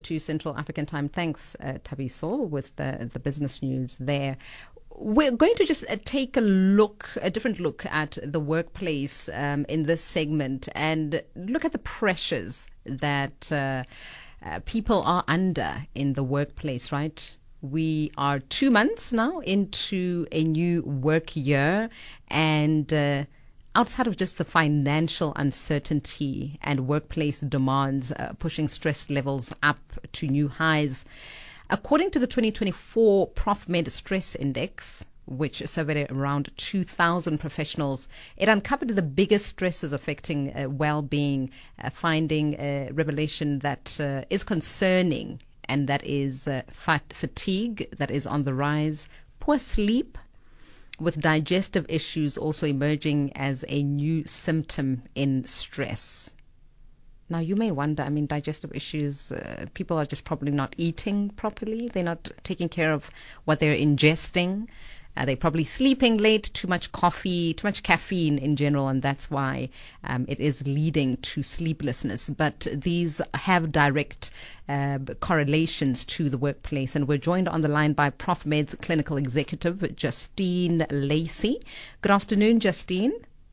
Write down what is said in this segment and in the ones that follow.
to Central African Time. Thanks, Thabiso, with the business news there. We're going to just take a different look at the workplace in this segment and look at the pressures that people are under in the workplace, right? We are 2 months now into a new work year, and outside of just the financial uncertainty and workplace demands pushing stress levels up to new highs, according to the 2024 ProfMed Stress Index, which surveyed around 2,000 professionals, it uncovered the biggest stresses affecting well-being, finding a revelation that is concerning, and that is fatigue that is on the rise, poor sleep, with digestive issues also emerging as a new symptom in stress. Now, you may wonder, digestive issues, people are just probably not eating properly. They're not taking care of what they're ingesting. They're probably sleeping late, too much coffee, too much caffeine in general, and that's why it is leading to sleeplessness. But these have direct correlations to the workplace. And we're joined on the line by ProfMed's clinical executive, Justine Lacey. Good afternoon, Justine.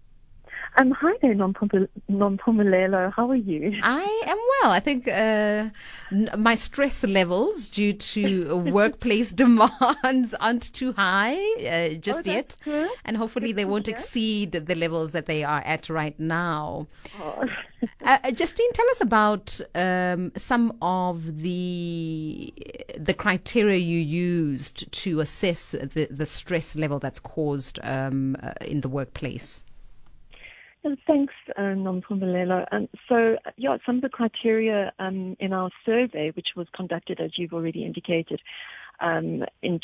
Hi there, Nompumelelo. How are you? I am well. I think my stress levels due to workplace demands aren't too high just yet. Good. And hopefully they won't exceed the levels that they are at right now. Oh. Justine, tell us about some of the criteria you used to assess the stress level that's caused in the workplace. Thanks, Nompumelelo. Some of the criteria in our survey, which was conducted, as you've already indicated, in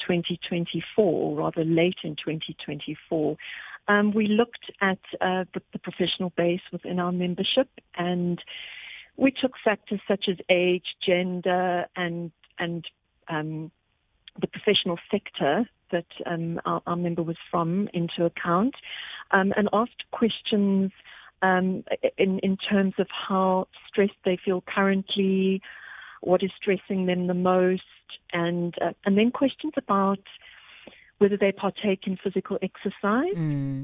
2024, rather late in 2024, we looked at the professional base within our membership, and we took factors such as age, gender, and the professional sector that our member was from into account, and asked questions in terms of how stressed they feel currently, what is stressing them the most, and then questions about whether they partake in physical exercise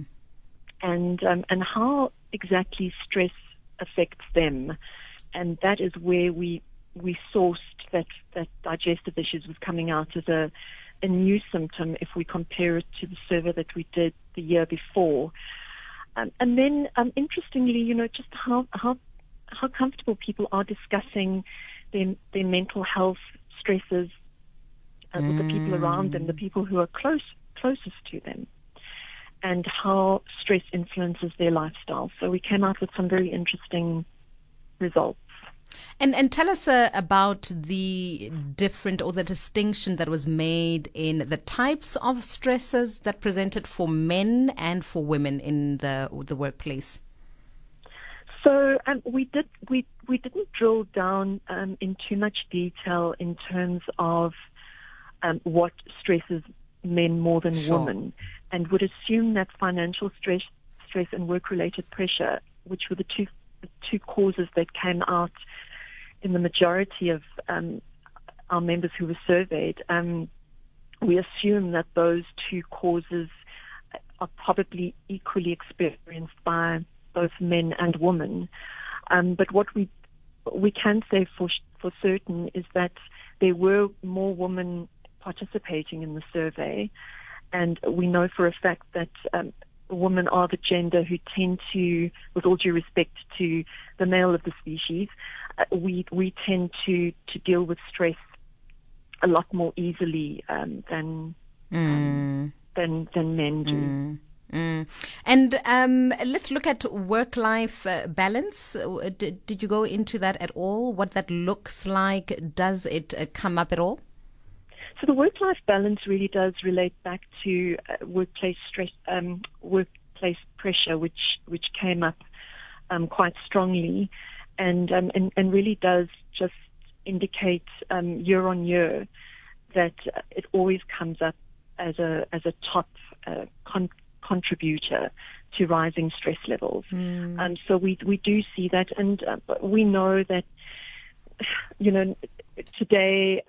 and how exactly stress affects them. And that is where we sourced that digestive issues was coming out as a new symptom if we compare it to the survey that we did the year before. And then, interestingly, just how comfortable people are discussing their mental health stresses with the people around them, the people who are closest to them, and how stress influences their lifestyle. So we came out with some very interesting results. And tell us about the different or the distinction that was made in the types of stresses that presented for men and for women in the workplace. So we didn't drill down in too much detail in terms of what stresses men more than women, and would assume that financial stress and work-related pressure, which were the two causes that came out in the majority of our members who were surveyed, we assume that those two causes are probably equally experienced by both men and women. But what we can say for certain is that there were more women participating in the survey, and we know for a fact that women are the gender who tend to, with all due respect to the male of the species, we tend to deal with stress a lot more easily than men do. And let's look at work-life balance. Did you go into that at all? What that looks like? Does it come up at all? So the work-life balance really does relate back to workplace stress, workplace pressure, which came up quite strongly, and really does just indicate year on year that it always comes up as a top contributor to rising stress levels. So we do see that, and we know that today,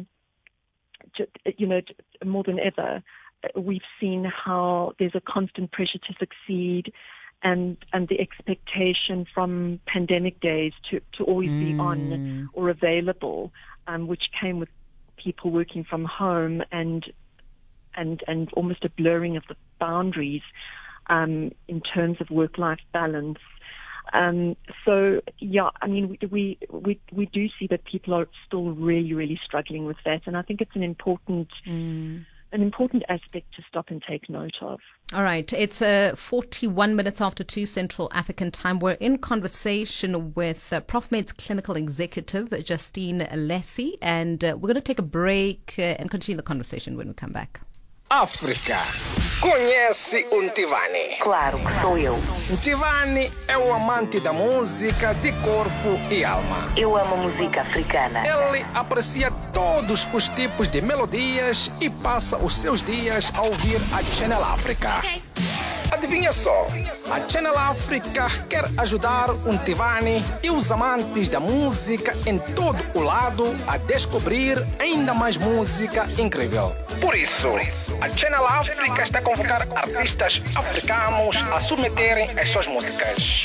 more than ever, we've seen how there's a constant pressure to succeed, and the expectation from pandemic days to always be on or available, which came with people working from home and almost a blurring of the boundaries in terms of work-life balance. So yeah, I mean, we do see that people are still really, really struggling with that, and I think it's an important aspect to stop and take note of. All right, it's 41 minutes after 2 Central African time. We're in conversation with Profmed's clinical executive, Justine Lacy, and we're going to take a break and continue the conversation when we come back. África. Conhece o Ntivani? Claro que sou eu. Ntivani é o amante da música de corpo e alma. Eu amo música africana. Ele aprecia todos os tipos de melodias e passa os seus dias a ouvir a Channel África. Okay. Adivinha só, a Channel África quer ajudar o Ntivani e os amantes da música em todo o lado a descobrir ainda mais música incrível. Por isso, a Channel África está a convocar artistas africanos a submeterem as suas músicas.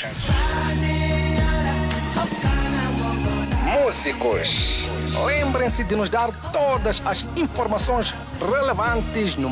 Músicos, lembrem-se de nos dar todas as informações relevantes no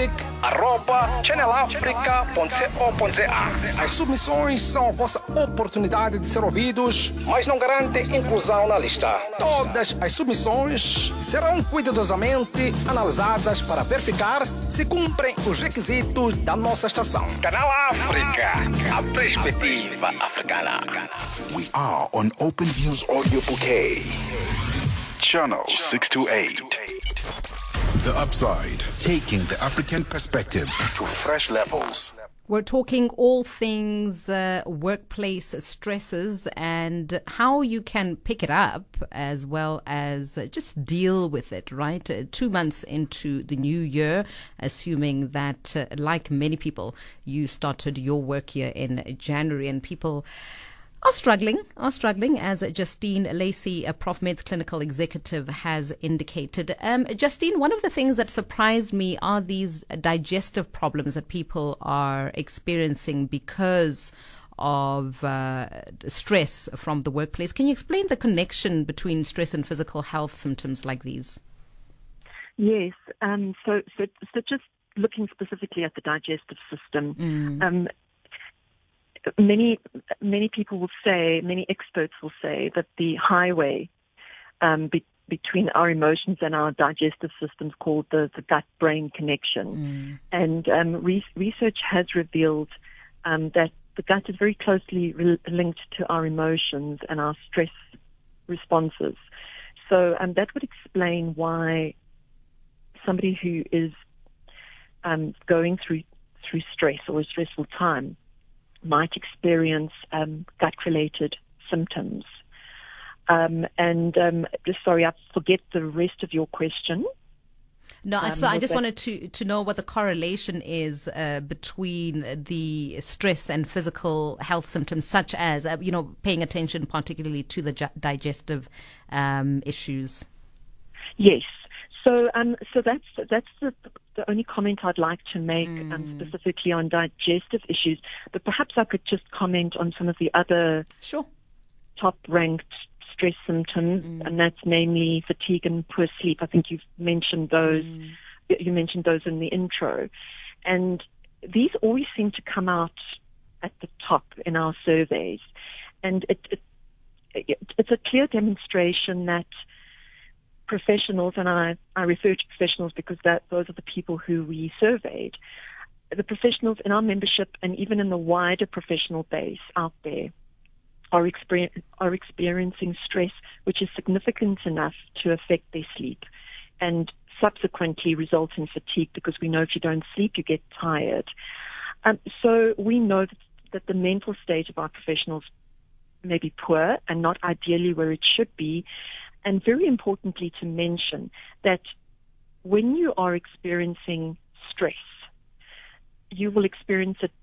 music@channelafrica.co.za. As submissões são a vossa oportunidade de ser ouvidos, mas não garantem inclusão na lista. Todas as submissões serão cuidadosamente analisadas para verificar se cumprem os requisitos da nossa estação. Canal África, a perspectiva africana. We are on Open Views Audio Bouquet. Channel 628. The Upside, taking the African perspective to fresh levels. We're talking all things workplace stresses and how you can pick it up as well as just deal with it, right? 2 months into the new year, assuming that, like many people, you started your work year in January, and people are struggling, as Justine Lacy, Profmed's clinical executive, has indicated. Justine, one of the things that surprised me are these digestive problems that people are experiencing because of stress from the workplace. Can you explain the connection between stress and physical health symptoms like these? Yes. So just looking specifically at the digestive system, Many people will say, many experts will say that the highway between our emotions and our digestive systems called the gut-brain connection. And research has revealed that the gut is very closely linked to our emotions and our stress responses. So that would explain why somebody who is going through stress or a stressful time might experience gut-related symptoms. Sorry, I forget the rest of your question. No, so I just wanted to know what the correlation is between the stress and physical health symptoms, such as paying attention particularly to the digestive issues. Yes. So that's the only comment I'd like to make specifically on digestive issues. But perhaps I could just comment on some of the other top-ranked stress symptoms, and that's namely fatigue and poor sleep. I think you've mentioned those. You mentioned those in the intro, and these always seem to come out at the top in our surveys, and it's a clear demonstration that professionals, and I refer to professionals because those are the people who we surveyed, the professionals in our membership and even in the wider professional base out there are experiencing stress which is significant enough to affect their sleep and subsequently result in fatigue, because we know if you don't sleep, you get tired. So we know that the mental state of our professionals may be poor and not ideally where it should be. And very importantly to mention that when you are experiencing stress, you will experience it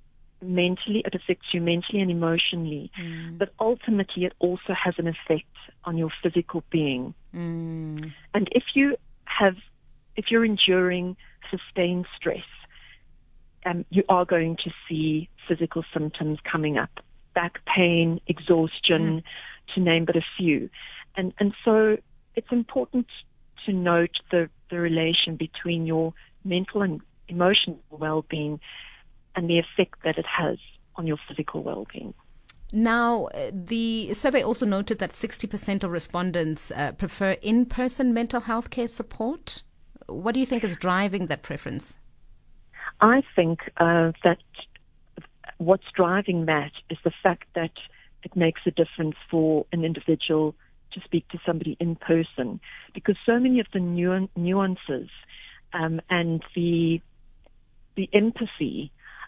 mentally, it affects you mentally and emotionally, but ultimately it also has an effect on your physical being. And if you're enduring sustained stress, you are going to see physical symptoms coming up, back pain, exhaustion, to name but a few. And so it's important to note the relation between your mental and emotional well-being and the effect that it has on your physical well-being. Now, the survey also noted that 60% of respondents prefer in-person mental health care support. What do you think is driving that preference? I think that what's driving that is the fact that it makes a difference for an individual to speak to somebody in person, because so many of the nuances and the empathy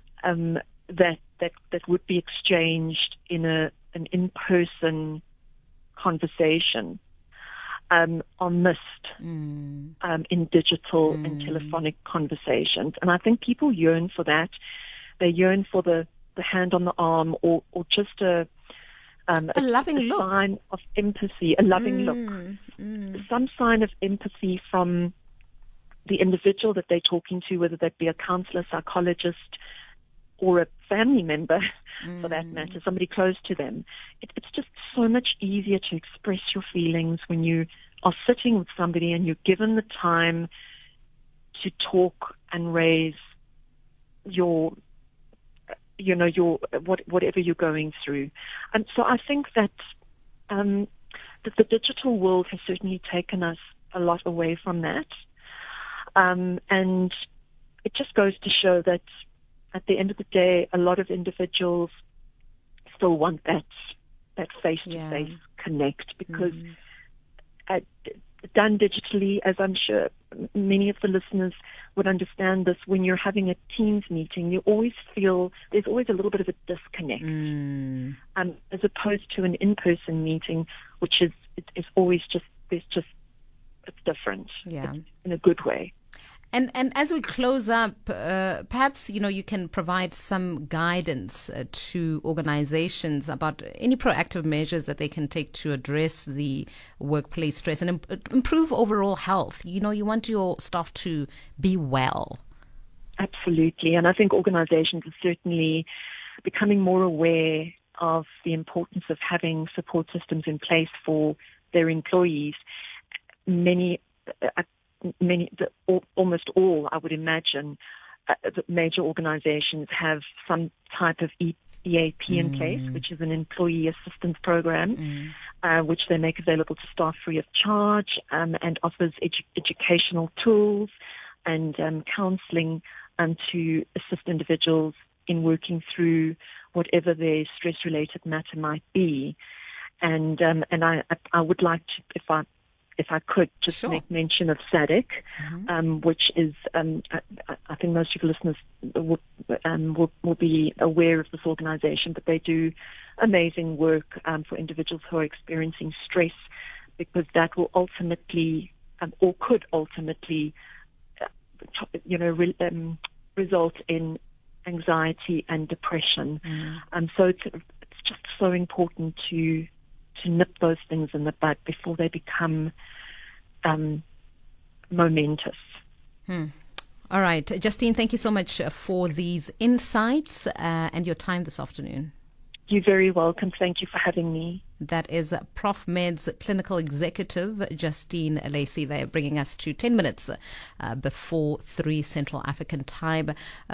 that would be exchanged in an in-person conversation are missed in digital and telephonic conversations. And I think people yearn for that. They yearn for the hand on the arm or just a loving look, sign of empathy, a loving look, some sign of empathy from the individual that they're talking to, whether that be a counselor, psychologist, or a family member, for that matter, somebody close to them. It's just so much easier to express your feelings when you are sitting with somebody and you're given the time to talk and raise whatever you're going through. And so I think that the digital world has certainly taken us a lot away from that. And it just goes to show that at the end of the day, a lot of individuals still want that face-to-face connect, because done digitally, as I'm sure many of the listeners would understand this, when you're having a Teams meeting, you always feel there's always a little bit of a disconnect, as opposed to an in-person meeting, which is always it's different, it's in a good way. And as we close up, perhaps, you can provide some guidance to organizations about any proactive measures that they can take to address the workplace stress and improve overall health. You want your staff to be well. Absolutely. And I think organizations are certainly becoming more aware of the importance of having support systems in place for their employees. Almost all, I would imagine, the major organizations have some type of EAP in place, which is an employee assistance program, which they make available to staff free of charge, and offers educational tools and counseling to assist individuals in working through whatever their stress-related matter might be. And I would like to, if I could, just make mention of SADC, which is, I think most of your listeners will be aware of this organization, but they do amazing work for individuals who are experiencing stress, because that will ultimately, or could ultimately, result in anxiety and depression. So it's just so important to nip those things in the bud before they become momentous. All right. Justine, thank you so much for these insights and your time this afternoon. You're very welcome. Thank you for having me. That is Prof Med's clinical executive, Justine Lacey. They're bringing us to 10 minutes before 3 Central African time.